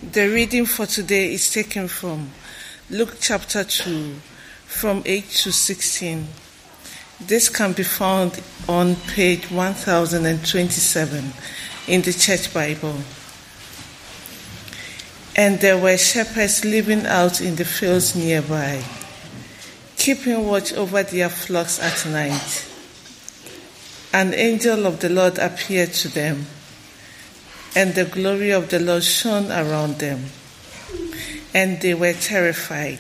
The reading for today is taken from Luke chapter 2, from 8 to 16. This can be found on page 1027 in the Church Bible. And there were shepherds living out in the fields nearby, keeping watch over their flocks at night. An angel of the Lord appeared to them, and the glory of the Lord shone around them, and they were terrified.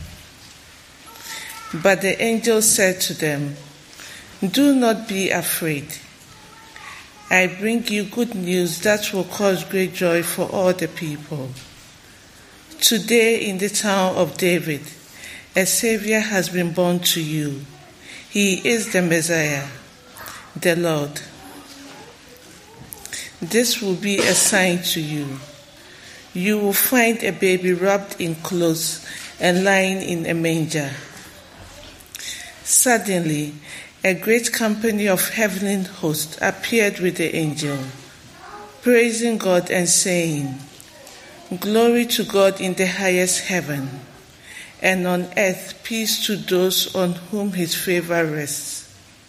But the angel said to them, "Do not be afraid. I bring you good news that will cause great joy for all the people. Today in the town of David, a Savior has been born to you. He is the Messiah, the Lord. This will be a sign to you. You will find a baby wrapped in clothes and lying in a manger." Suddenly, a great company of heavenly hosts appeared with the angel, praising God and saying, "Glory to God in the highest heaven, and on earth peace to those on whom his favor rests."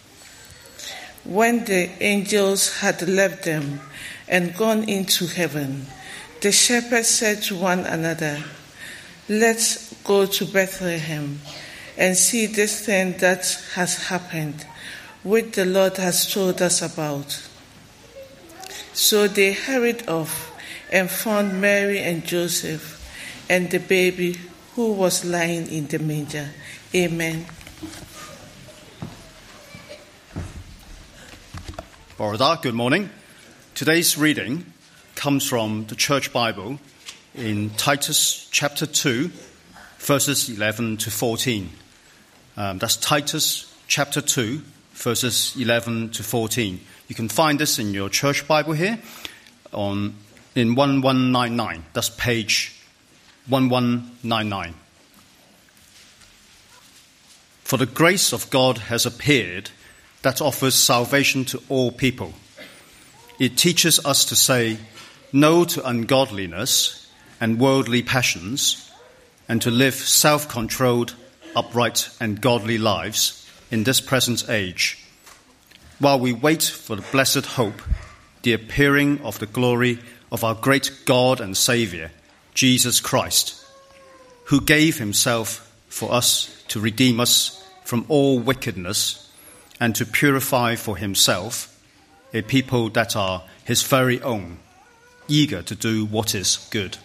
When the angels had left them and gone into heaven, the shepherds said to one another, "Let's go to Bethlehem and see this thing that has happened, which the Lord has told us about." So they hurried off and found Mary and Joseph and the baby who was lying in the manger. Amen. Borada, good morning. Today's reading comes from the Church Bible in Titus chapter 2, verses 11 to 14. That's Titus chapter 2, verses 11 to 14. You can find this in your Church Bible here in 1199. That's page 1199. "For the grace of God has appeared that offers salvation to all people. It teaches us to say no to ungodliness and worldly passions, and to live self-controlled, upright, and godly lives in this present age, while we wait for the blessed hope, the appearing of the glory of our great God and Saviour, Jesus Christ, who gave himself for us to redeem us from all wickedness and to purify for himself a people that are his very own, eager to do what is good."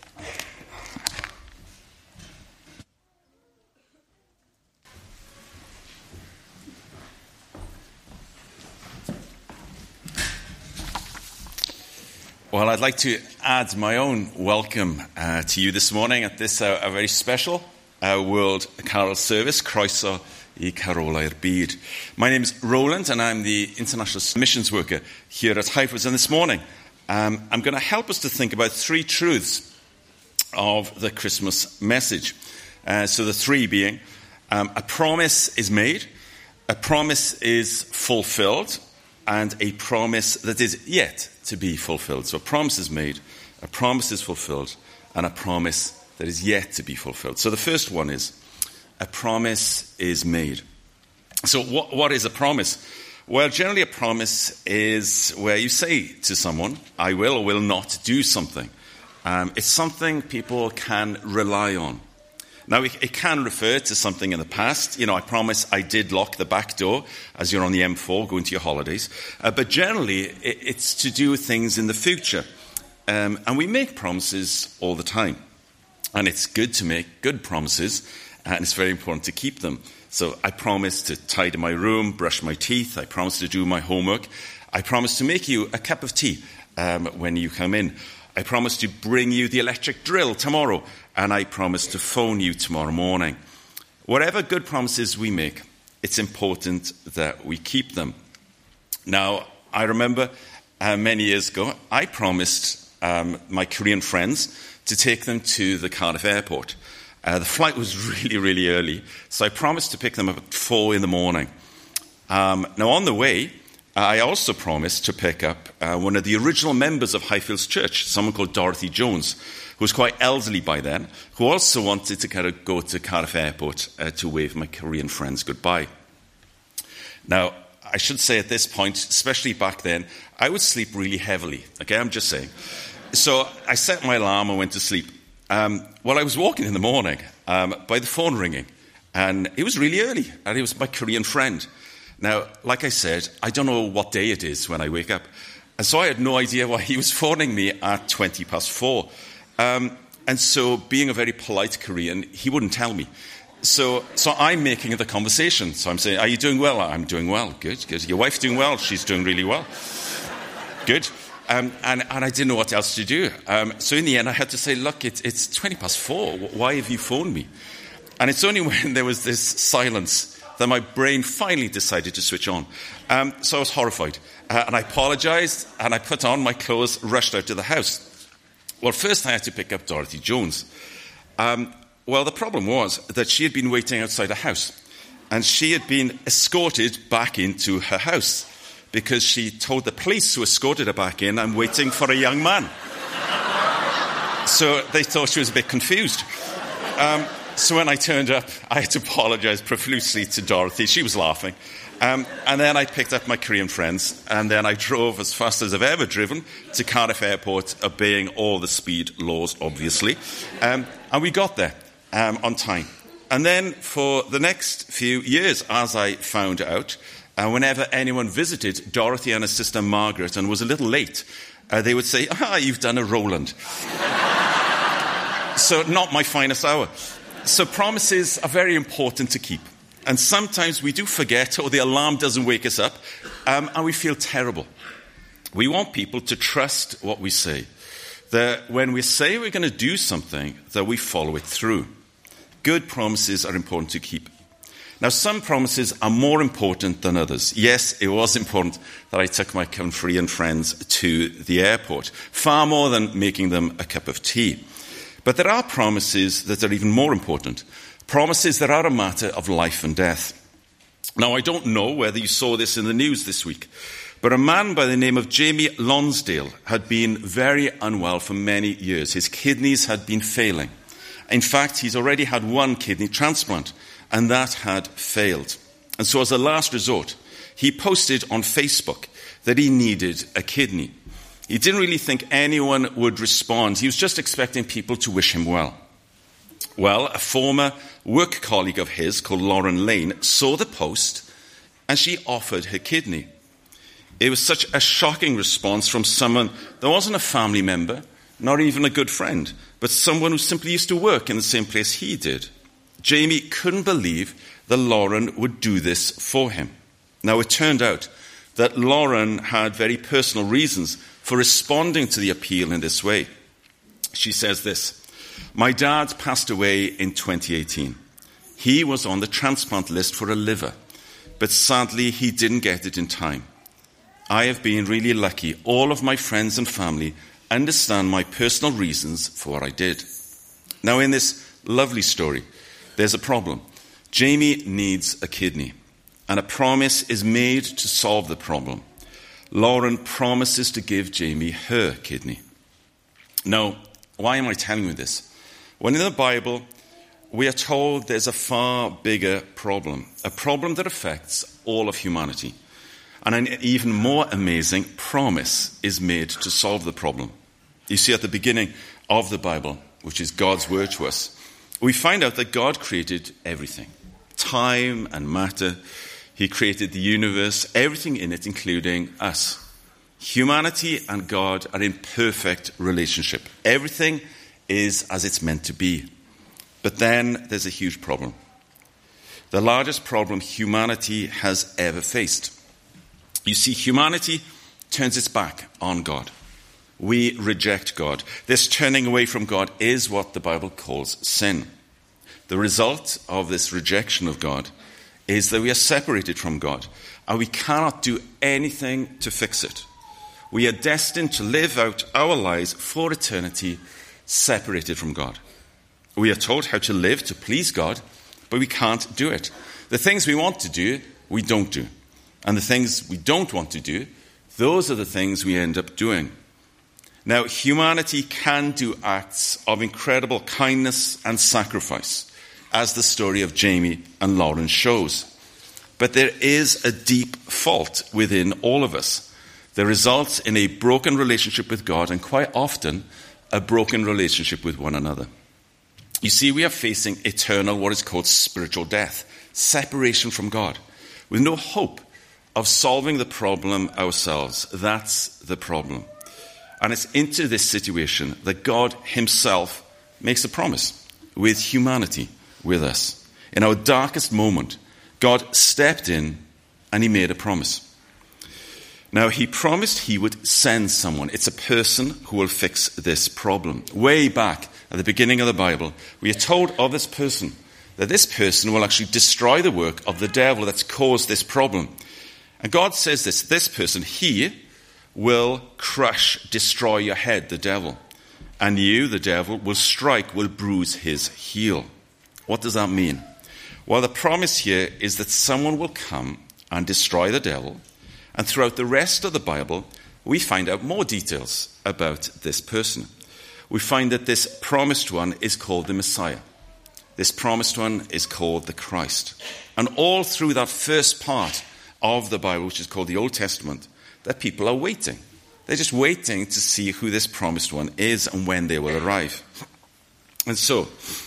Well, I'd like to add my own welcome to you this morning at this a very special World Carol service, Croeso I Carol i'r Byd. My name is Roland, and I'm the international missions worker here at Highfords. And this morning, I'm going to help us to think about three truths of the Christmas message. So the three being, a promise is made, a promise is fulfilled, and a promise that is yet to be fulfilled. So a promise is made, a promise is fulfilled, and a promise that is yet to be fulfilled. So the first one is, a promise is made. So what is a promise? Well, generally a promise is where you say to someone, "I will or will not do something." It's something people can rely on. Now, it can refer to something in the past. I promise I did lock the back door as you're on the M4 going to your holidays. But generally, it's to do with things in the future. And we make promises all the time. And it's good to make good promises, and it's very important to keep them. So I promise to tidy my room, brush my teeth. I promise to do my homework. I promise to make you a cup of tea when you come in. I promise to bring you the electric drill tomorrow, and I promise to phone you tomorrow morning. Whatever good promises we make, it's important that we keep them. Now, I remember many years ago, I promised my Korean friends to take them to the Cardiff airport. The flight was really, really early, so I promised to pick them up at 4 in the morning. Now, on the way, I also promised to pick up one of the original members of Highfields Church, someone called Dorothy Jones, who was quite elderly by then, who also wanted to kind of go to Cardiff Airport to wave my Korean friends goodbye. Now, I should say at this point, especially back then, I would sleep really heavily. Okay, I'm just saying. So I set my alarm and went to sleep. Well, I was walking in the morning by the phone ringing, and it was really early, and it was my Korean friend. Now, like I said, I don't know what day it is when I wake up, and so I had no idea why he was phoning me at 4:20. And so, being a very polite Korean, he wouldn't tell me. So I'm making the conversation. So I'm saying, "Are you doing well?" "I'm doing well." "Good, good. Your wife doing well?" "She's doing really well." "Good." And I didn't know what else to do. So in the end, I had to say, "Look, it's 4:20. Why have you phoned me?" And it's only when there was this silence that my brain finally decided to switch on. So I was horrified. And I apologized, and I put on my clothes, rushed out to the house. Well, first I had to pick up Dorothy Jones. Well, the problem was that she had been waiting outside a house, and she had been escorted back into her house because she told the police who escorted her back in, "I'm waiting for a young man." So they thought she was a bit confused. So when I turned up, I had to apologize profusely to Dorothy. She was laughing. And then I picked up my Korean friends, and then I drove as fast as I've ever driven to Cardiff Airport, obeying all the speed laws, obviously. And we got there on time. And then for the next few years, as I found out, whenever anyone visited Dorothy and her sister Margaret and was a little late, they would say, "You've done a Roland." So not my finest hour. So promises are very important to keep. And sometimes we do forget, or the alarm doesn't wake us up, and we feel terrible. We want people to trust what we say. That when we say we're going to do something, that we follow it through. Good promises are important to keep. Now, some promises are more important than others. Yes, it was important that I took my Korean friends to the airport, far more than making them a cup of tea. But there are promises that are even more important. Promises that are a matter of life and death. Now, I don't know whether you saw this in the news this week, but a man by the name of Jamie Lonsdale had been very unwell for many years. His kidneys had been failing. In fact, he's already had one kidney transplant, and that had failed. And so as a last resort, he posted on Facebook that he needed a kidney. He didn't really think anyone would respond. He was just expecting people to wish him well. Well, a former work colleague of his called Lauren Lane saw the post, and she offered her kidney. It was such a shocking response from someone that wasn't a family member, not even a good friend, but someone who simply used to work in the same place he did. Jamie couldn't believe that Lauren would do this for him. Now, it turned out that Lauren had very personal reasons for responding to the appeal in this way. She says this: "My dad passed away in 2018. He was on the transplant list for a liver, but sadly he didn't get it in time. I have been really lucky. All of my friends and family understand my personal reasons for what I did." Now, in this lovely story, there's a problem. Jamie needs a kidney, and a promise is made to solve the problem. Lauren promises to give Jamie her kidney. Now, why am I telling you this? When in the Bible, we are told there's a far bigger problem, a problem that affects all of humanity. And an even more amazing promise is made to solve the problem. You see, at the beginning of the Bible, which is God's word to us, we find out that God created everything. Time and matter. He created the universe, everything in it, including us. Humanity and God are in perfect relationship. Everything is as it's meant to be. But then there's a huge problem. The largest problem humanity has ever faced. You see, humanity turns its back on God. We reject God. This turning away from God is what the Bible calls sin. The result of this rejection of God is that we are separated from God, and we cannot do anything to fix it. We are destined to live out our lives for eternity separated from God. We are told how to live to please God, but we can't do it. The things we want to do, we don't do. And the things we don't want to do, those are the things we end up doing. Now, humanity can do acts of incredible kindness and sacrifice, as the story of Jamie and Lauren shows. But there is a deep fault within all of us that results in a broken relationship with God and quite often a broken relationship with one another. You see, we are facing eternal, what is called spiritual death, separation from God, with no hope of solving the problem ourselves. That's the problem. And it's into this situation that God himself makes a promise with humanity, with us. In our darkest moment, God stepped in and he made a promise. Now, he promised he would send someone. It's a person who will fix this problem. Way back at the beginning of the Bible, we are told of this person, that this person will actually destroy the work of the devil that's caused this problem. And God says this person, he will crush, destroy your head, the devil. And you, the devil, will bruise his heel. What does that mean? Well, the promise here is that someone will come and destroy the devil. And throughout the rest of the Bible, we find out more details about this person. We find that this promised one is called the Messiah. This promised one is called the Christ. And all through that first part of the Bible, which is called the Old Testament, that people are waiting. They're just waiting to see who this promised one is and when they will arrive. And so,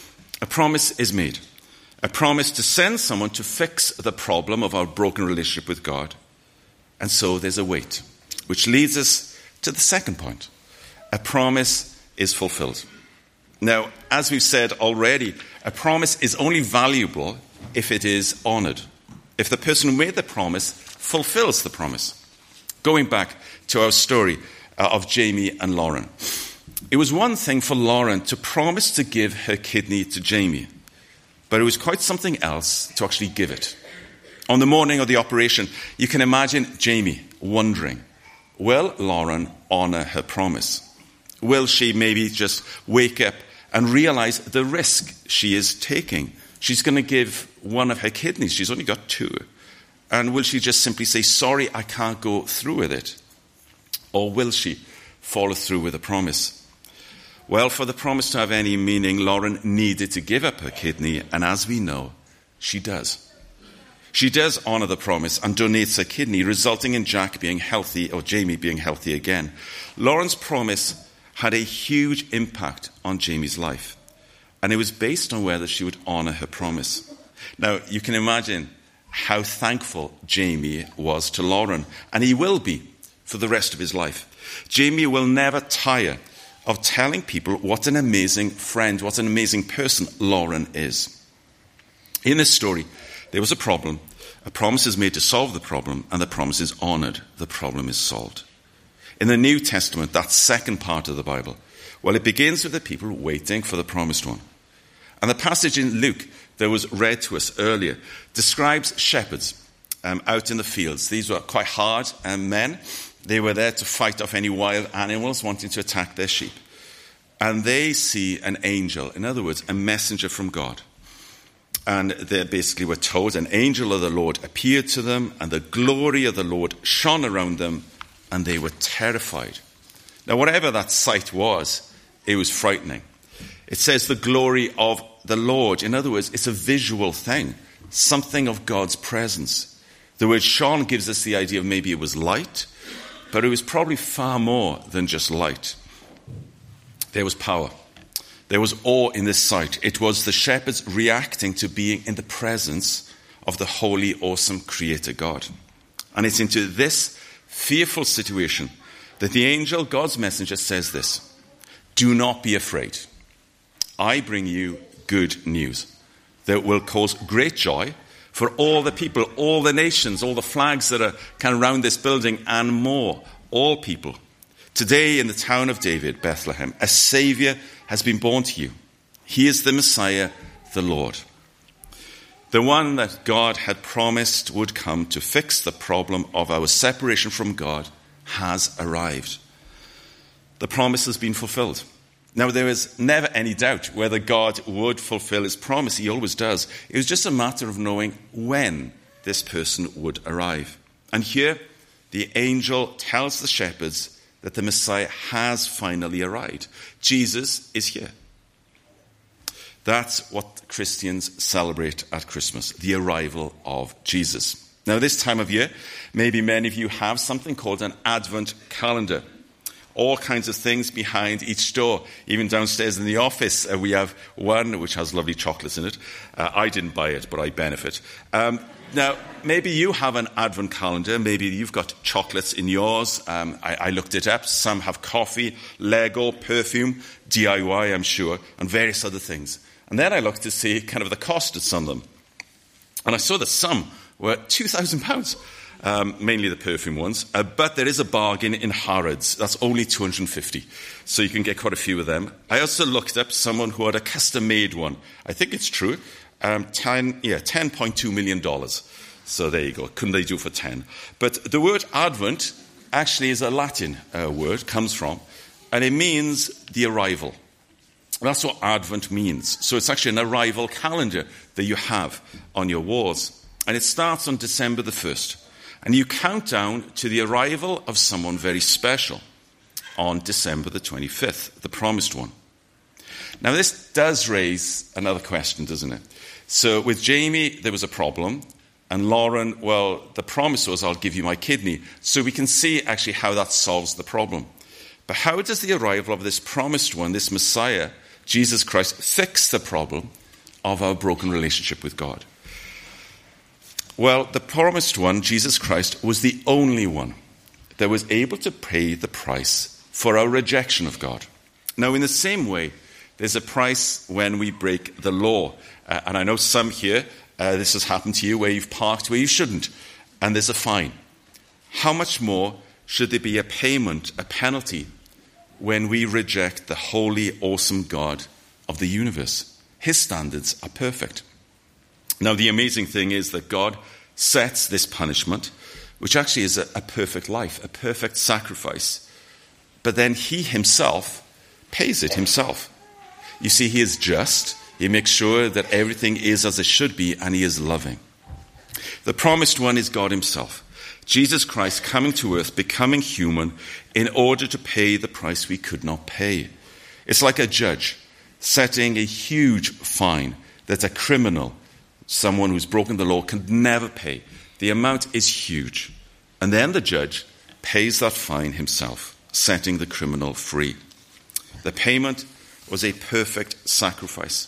a promise is made. A promise to send someone to fix the problem of our broken relationship with God. And so there's a wait, which leads us to the second point. A promise is fulfilled. Now, as we've said already, a promise is only valuable if it is honored. If the person who made the promise fulfills the promise. Going back to our story of Jamie and Lauren. It was one thing for Lauren to promise to give her kidney to Jamie, but it was quite something else to actually give it. On the morning of the operation, you can imagine Jamie wondering, will Lauren honor her promise? Will she maybe just wake up and realize the risk she is taking? She's going to give one of her kidneys. She's only got two. And will she just simply say, sorry, I can't go through with it? Or will she follow through with the promise? Well, for the promise to have any meaning, Lauren needed to give up her kidney, and as we know, she does. She does honor the promise and donates her kidney, resulting in Jack being healthy, or Jamie being healthy again. Lauren's promise had a huge impact on Jamie's life, and it was based on whether she would honor her promise. Now, you can imagine how thankful Jamie was to Lauren, and he will be for the rest of his life. Jamie will never tire of telling people what an amazing friend, what an amazing person Lauren is. In this story, there was a problem. A promise is made to solve the problem, and the promise is honored. The problem is solved. In the New Testament, that second part of the Bible, well, it begins with the people waiting for the promised one. And the passage in Luke that was read to us earlier describes shepherds out in the fields. These were quite hard men. They were there to fight off any wild animals wanting to attack their sheep. And they see an angel, in other words, a messenger from God. And they basically were told an angel of the Lord appeared to them, and the glory of the Lord shone around them, and they were terrified. Now, whatever that sight was, it was frightening. It says the glory of the Lord. In other words, it's a visual thing, something of God's presence. The word shone gives us the idea of maybe it was light, but it was probably far more than just light. There was power. There was awe in this sight. It was the shepherds reacting to being in the presence of the holy, awesome Creator God. And it's into this fearful situation that the angel, God's messenger, says this: do not be afraid. I bring you good news that will cause great joy for all the people, all the nations, all the flags that are kind of around this building, and more, all people. Today in the town of David, Bethlehem, a Savior has been born to you. He is the Messiah, the Lord. The one that God had promised would come to fix the problem of our separation from God has arrived. The promise has been fulfilled. Now, there is never any doubt whether God would fulfill his promise. He always does. It was just a matter of knowing when this person would arrive. And here, the angel tells the shepherds that the Messiah has finally arrived. Jesus is here. That's what Christians celebrate at Christmas, the arrival of Jesus. Now, this time of year, maybe many of you have something called an Advent calendar. All kinds of things behind each door. Even downstairs in the office, we have one which has lovely chocolates in it. I didn't buy it, but I benefit. Now, maybe you have an Advent calendar. Maybe you've got chocolates in yours. I looked it up. Some have coffee, Lego, perfume, DIY, I'm sure, and various other things. And then I looked to see kind of the cost of some of them. And I saw that some were £2,000. Mainly the perfume ones, but there is a bargain in Harrods. That's only 250, so you can get quite a few of them. I also looked up someone who had a custom-made one. I think it's true. $10.2 million. So there you go. Couldn't they do for 10? But the word Advent actually is a Latin word, comes from, and it means the arrival. That's what Advent means. So it's actually an arrival calendar that you have on your walls. And it starts on December the 1st. And you count down to the arrival of someone very special on December the 25th, the promised one. Now, this does raise another question, doesn't it? So with Jamie, there was a problem. And Lauren, well, the promise was, I'll give you my kidney. So we can see actually how that solves the problem. But how does the arrival of this promised one, this Messiah, Jesus Christ, fix the problem of our broken relationship with God? Well, the promised one, Jesus Christ, was the only one that was able to pay the price for our rejection of God. Now, in the same way, there's a price when we break the law. And I know some here, this has happened to you, where you've parked where you shouldn't, and there's a fine. How much more should there be a payment, a penalty, when we reject the holy, awesome God of the universe? His standards are perfect. Now, the amazing thing is that God sets this punishment, which actually is a perfect life, a perfect sacrifice. But then he himself pays it himself. You see, he is just. He makes sure that everything is as it should be, and he is loving. The promised one is God himself. Jesus Christ coming to earth, becoming human, in order to pay the price we could not pay. It's like a judge setting a huge fine that a criminal, someone who's broken the law, can never pay. The amount is huge. And then the judge pays that fine himself, setting the criminal free. The payment was a perfect sacrifice.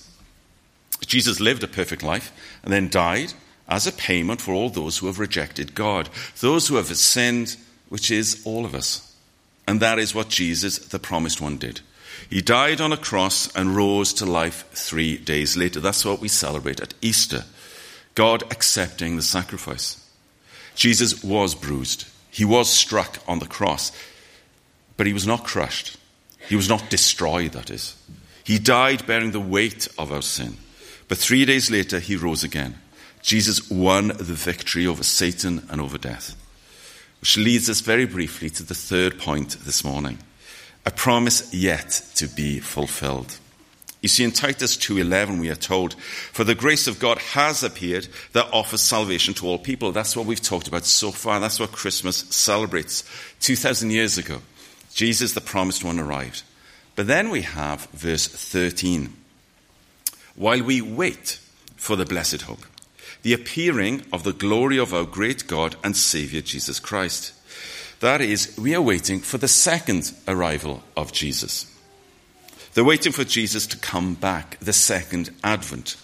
Jesus lived a perfect life and then died as a payment for all those who have rejected God, those who have sinned, which is all of us. And that is what Jesus, the promised one, did. He died on a cross and rose to life 3 days later. That's what we celebrate at Easter. God accepting the sacrifice. Jesus was bruised. He was struck on the cross. But he was not crushed. He was not destroyed, that is. He died bearing the weight of our sin. But 3 days later, he rose again. Jesus won the victory over Satan and over death. Which leads us very briefly to the third point this morning. A promise yet to be fulfilled. You see, in Titus 2:11 we are told, for the grace of God has appeared that offers salvation to all people. That's what we've talked about so far. That's what Christmas celebrates. 2,000 years ago, Jesus, the promised one, arrived. But then we have verse 13. While we wait for the blessed hope, the appearing of the glory of our great God and Savior Jesus Christ. That is, we are waiting for the second arrival of Jesus. They're waiting for Jesus to come back, the second advent.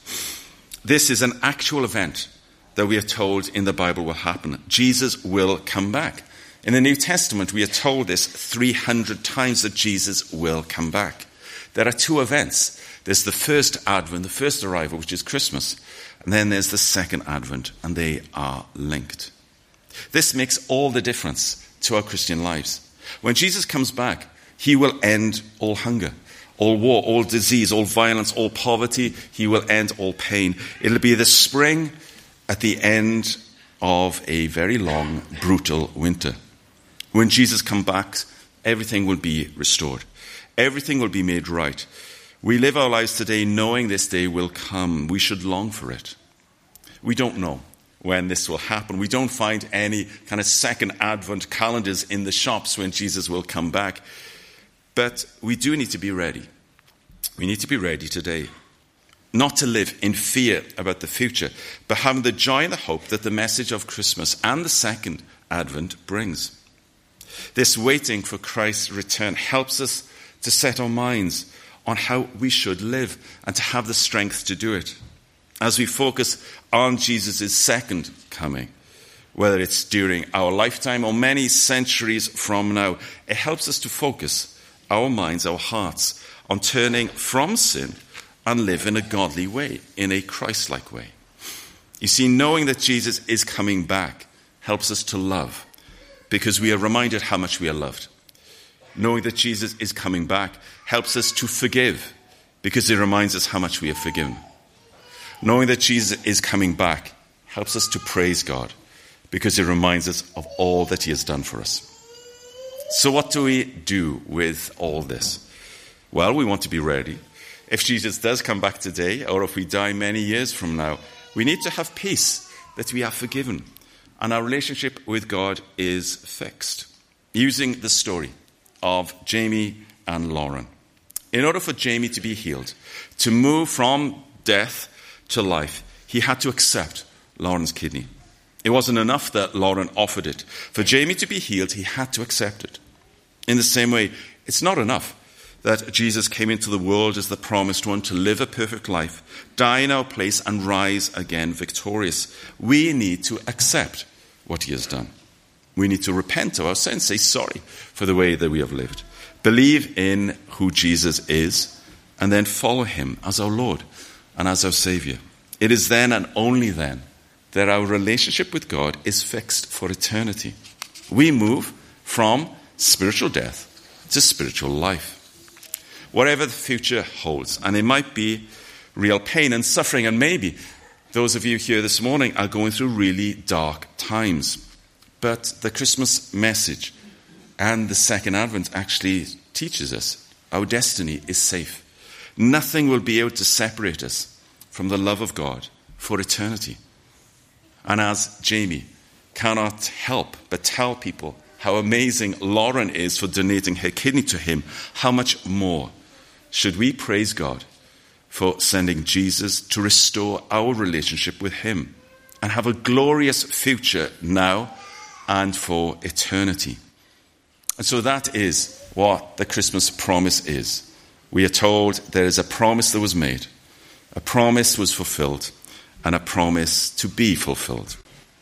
This is an actual event that we are told in the Bible will happen. Jesus will come back. In the New Testament, we are told this 300 times that Jesus will come back. There are two events. There's the first advent, the first arrival, which is Christmas. And then there's the second advent, and they are linked. This makes all the difference to our Christian lives. When Jesus comes back, he will end all hunger, all war, all disease, all violence, all poverty. He will end all pain. It'll be the spring at the end of a very long, brutal winter. When Jesus comes back, everything will be restored. Everything will be made right. We live our lives today knowing this day will come. We should long for it. We don't know. when this will happen. We don't find any kind of second Advent calendars in the shops when Jesus will come back. But we do need to be ready. We need to be ready today. Not to live in fear about the future, but having the joy and the hope that the message of Christmas and the second Advent brings. This waiting for Christ's return helps us to set our minds on how we should live and to have the strength to do it. As we focus on Jesus' second coming, whether it's during our lifetime or many centuries from now, it helps us to focus our minds, our hearts, on turning from sin and live in a godly way, in a Christ-like way. You see, knowing that Jesus is coming back helps us to love, because we are reminded how much we are loved. Knowing that Jesus is coming back helps us to forgive, because it reminds us how much we are forgiven. Knowing that Jesus is coming back helps us to praise God, because it reminds us of all that he has done for us. So what do we do with all this? Well, we want to be ready. If Jesus does come back today, or if we die many years from now, we need to have peace that we are forgiven and our relationship with God is fixed. Using the story of Jamie and Lauren. In order for Jamie to be healed, to move from death to life, he had to accept Lauren's kidney. It wasn't enough that Lauren offered it. For Jamie to be healed, he had to accept it. In the same way, it's not enough that Jesus came into the world as the promised one to live a perfect life, die in our place, and rise again victorious. We need to accept what he has done. We need to repent of our sins, say sorry for the way that we have lived, believe in who Jesus is, and then follow him as our Lord and as our Savior. It is then and only then that our relationship with God is fixed for eternity. We move from spiritual death to spiritual life. Whatever the future holds, and it might be real pain and suffering, and maybe those of you here this morning are going through really dark times. But the Christmas message and the second Advent actually teaches us our destiny is safe. Nothing will be able to separate us from the love of God for eternity. And as Jamie cannot help but tell people how amazing Lauren is for donating her kidney to him, how much more should we praise God for sending Jesus to restore our relationship with him and have a glorious future now and for eternity. And so that is what the Christmas promise is. We are told there is a promise that was made, a promise was fulfilled, and a promise to be fulfilled.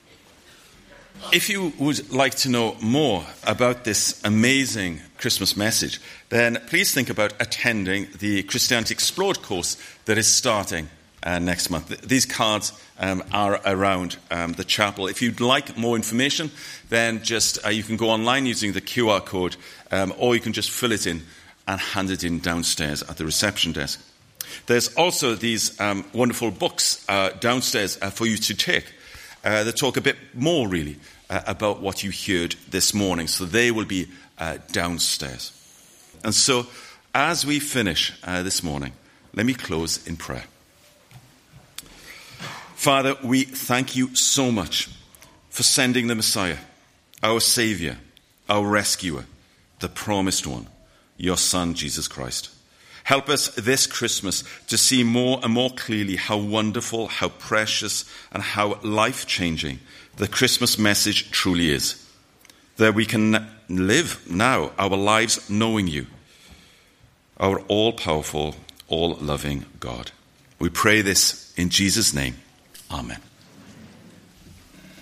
If you would like to know more about this amazing Christmas message, then please think about attending the Christianity Explored course that is starting next month. These cards are around the chapel. If you'd like more information, then just you can go online using the QR code, or you can just fill it in and hand it in downstairs at the reception desk. There's also these wonderful books downstairs for you to take that talk a bit more, really, about what you heard this morning. So they will be downstairs. And so, as we finish this morning, let me close in prayer. Father, we thank you so much for sending the Messiah, our Savior, our Rescuer, the Promised One, your Son, Jesus Christ. Help us this Christmas to see more and more clearly how wonderful, how precious, and how life-changing the Christmas message truly is. That we can live now our lives knowing you, our all-powerful, all-loving God. We pray this in Jesus' name. Amen.